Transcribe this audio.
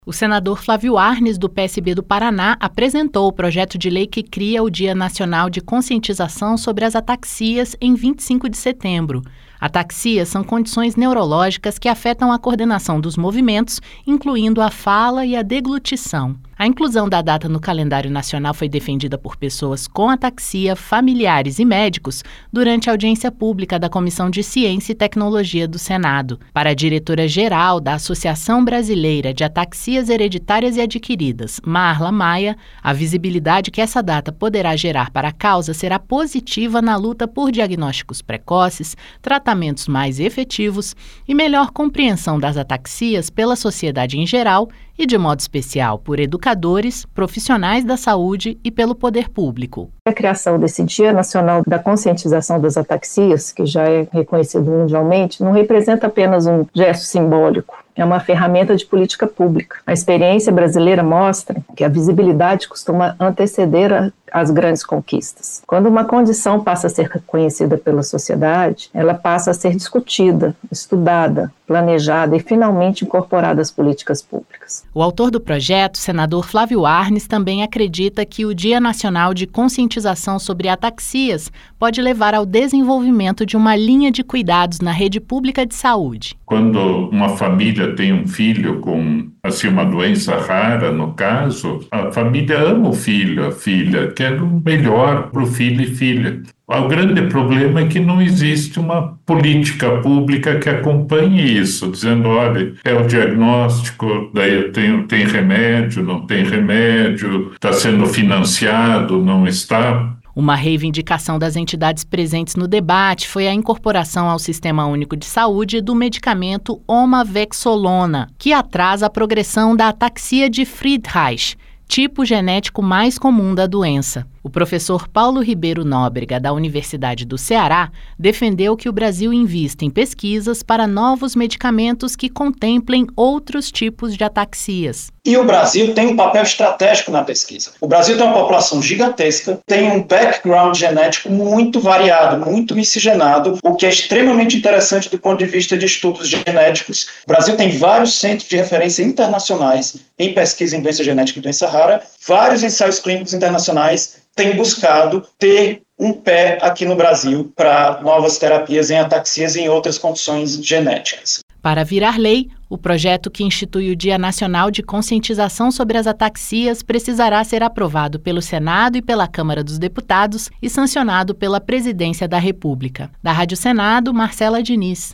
O senador Flávio Arnes, do PSB do Paraná, apresentou o projeto de lei que cria o Dia Nacional de Conscientização sobre as Ataxias em 25 de setembro. Ataxias são condições neurológicas que afetam a coordenação dos movimentos, incluindo a fala e a deglutição. A inclusão da data no calendário nacional foi defendida por pessoas com ataxia, familiares e médicos durante a audiência pública da Comissão de Ciência e Tecnologia do Senado. Para a diretora-geral da Associação Brasileira de Ataxias Hereditárias e Adquiridas, Marla Maia, a visibilidade que essa data poderá gerar para a causa será positiva na luta por diagnósticos precoces, tratamentos mais efetivos e melhor compreensão das ataxias pela sociedade em geral e, de modo especial, por educadores, profissionais da saúde e pelo poder público. A criação desse Dia Nacional da Conscientização das Ataxias, que já é reconhecido mundialmente, não representa apenas um gesto simbólico. É uma ferramenta de política pública. A experiência brasileira mostra que a visibilidade costuma anteceder as grandes conquistas. Quando uma condição passa a ser reconhecida pela sociedade, ela passa a ser discutida, estudada, planejada e finalmente incorporada às políticas públicas. O autor do projeto, senador Flávio Arnes, também acredita que o Dia Nacional de Conscientização sobre Ataxias pode levar ao desenvolvimento de uma linha de cuidados na rede pública de saúde. Quando uma família tem um filho com uma doença rara, no caso, a família ama o filho, a filha, quer o melhor para o filho e filha. O grande problema é que não existe uma política pública que acompanhe isso, dizendo, olha, é o diagnóstico, daí tem remédio, não tem remédio, está sendo financiado, não está. Uma reivindicação das entidades presentes no debate foi a incorporação ao Sistema Único de Saúde do medicamento Omavexolona, que atrasa a progressão da ataxia de Friedreich, tipo genético mais comum da doença. O professor Paulo Ribeiro Nóbrega, da Universidade do Ceará, defendeu que o Brasil invista em pesquisas para novos medicamentos que contemplem outros tipos de ataxias. E o Brasil tem um papel estratégico na pesquisa. O Brasil tem uma população gigantesca, tem um background genético muito variado, muito miscigenado, o que é extremamente interessante do ponto de vista de estudos genéticos. O Brasil tem vários centros de referência internacionais em pesquisa em doença genética e doença rara, vários ensaios clínicos internacionais têm buscado ter um pé aqui no Brasil para novas terapias em ataxias e em outras condições genéticas. Para virar lei, o projeto que institui o Dia Nacional de Conscientização sobre as Ataxias precisará ser aprovado pelo Senado e pela Câmara dos Deputados e sancionado pela Presidência da República. Da Rádio Senado, Marcela Diniz.